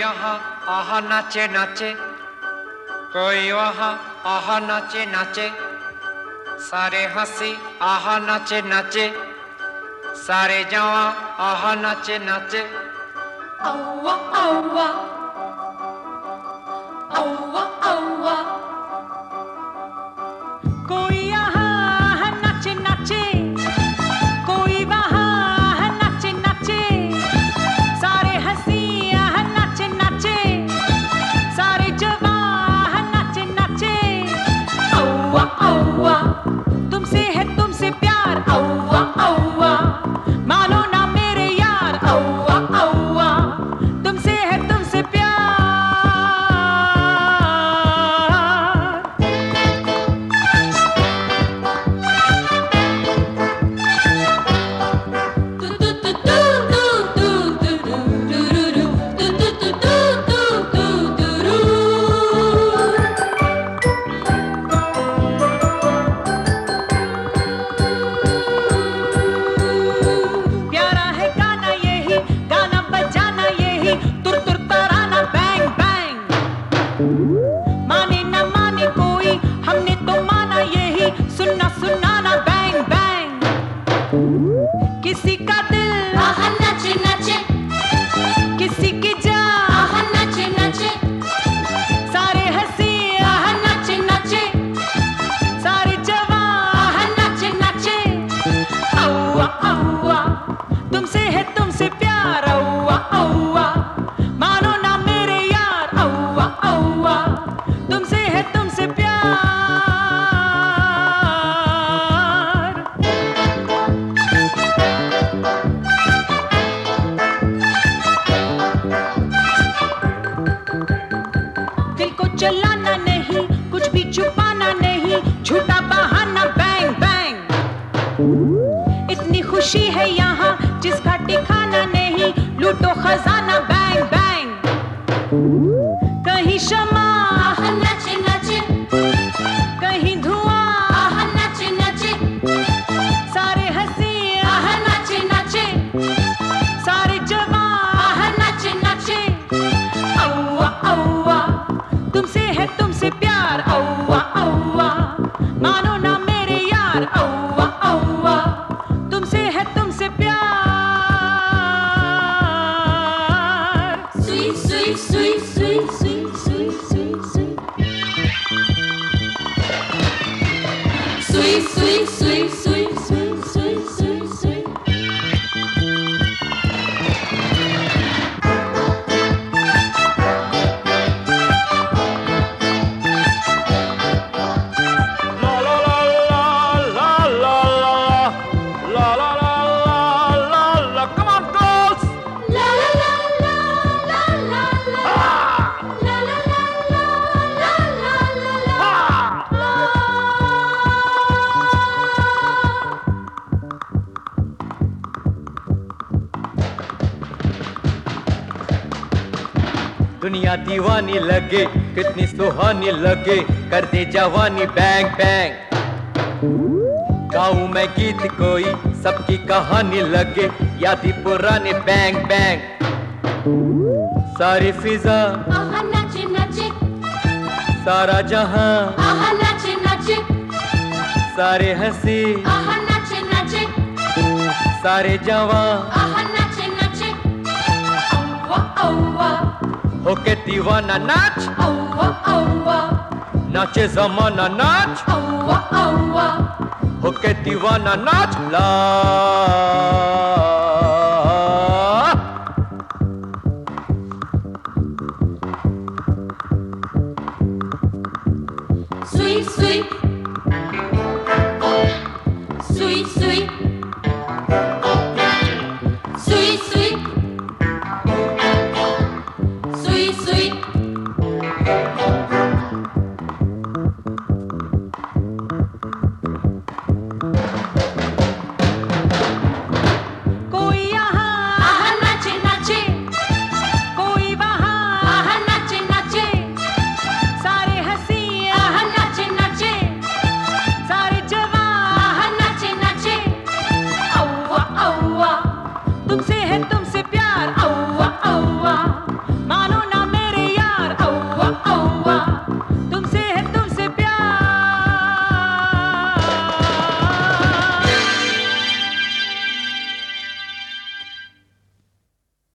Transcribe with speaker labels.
Speaker 1: यहाँ आहा नाचे नाचे, कोई वहाँ आहा नाचे नाचे, सारे हंसी आहा नाचे नाचे, सारे जवां आहा नाचे नाचे।
Speaker 2: औवा औवा औवा औवा, कोई यहाँ नाचे नाचे, कोई वहाँ नाचे नाचे, सारे हंसी यहाँ नाचे नाचे, सारे जवां नाचे नाचे। औवा औवा, तुमसे है तुमसे प्यार, औवा औवा, मानो ना मेरे यार, औवा औवा, तुमसे है तुमसे प्यार। प्यारा है गाना यही, गाना बजाना यही, तुर तुर तराना बैंग बैंग। माने न माने कोई, हमने तो माना यही, सुनना सुनाना बैंग बैंग। किसी का दिल आहा नाचे नाचे, किसी की जान आहा नाचे नाचे, सारे हंसी आहा नाचे नाचे, सारे जवां आहा नाचे नाचे। औवा औवा, तुमसे है तुमसे प्यार, औवा औवा, मानो ना मेरे यार, औवा औवा, तुमसे है तुमसे प्यार। दिल को चलाना नहीं, कुछ भी छुपाना नहीं, झूठा बहाना बैंग बैंग। इतनी खुशी है यहाँ जिसका ठिकाना नहीं, लूटो खजाना बैंग बैंग। कहीं शमा आहा नाचे नाचे, कहीं धुआं आहा नाचे नाचे, सारे हंसी आहा नाचे नाचे, सारे जवां आहा नाचे नाचे। औवा औवा, तुमसे है तुमसे प्यार, औवा औवा, मानो ना मेरे यार, औवा औवा, तुमसे है तुमसे प्यार। सुई सुई सुई सुई सुई सुई सुई सुई, सुई सुई सुई सुई सुई सुई सुई सुई।
Speaker 1: La la la la la la la la la la la la, come on girls!
Speaker 2: La la la la la la la, la la la la la la la
Speaker 1: दुनिया दीवानी लगे, कितनी सुहानी लगे, कर दे जवानी बैंग बैंग। गाऊं मैं गीत कोई, सबकी कहानी लगे, यादी पुरानी बैंग बैंग। सारी फिजा
Speaker 2: आहा नाचे नाचे,
Speaker 1: सारा जहां
Speaker 2: आहा नाचे नाचे,
Speaker 1: सारे हंसी
Speaker 2: आहा नाचे नाचे,
Speaker 1: सारे जवां
Speaker 2: आहा नाचे नाचे। औवा औवा
Speaker 1: होके दीवाना नाच,
Speaker 2: औवा औवा,
Speaker 1: नाचे जमाना नाच,
Speaker 2: औवा औवा,
Speaker 1: होके दीवाना नाच। ला
Speaker 2: सुई सुई सुई सुई सुई सुई सुई सुई। कोई यहाँ आहा नाचे नाचे, कोई वहाँ आहा नाचे नाचे, सारे हंसी आहा नाचे नाचे, सारे जवां आहा नाचे नाचे। औवा औवा, तुमसे है तुमसे प्यार।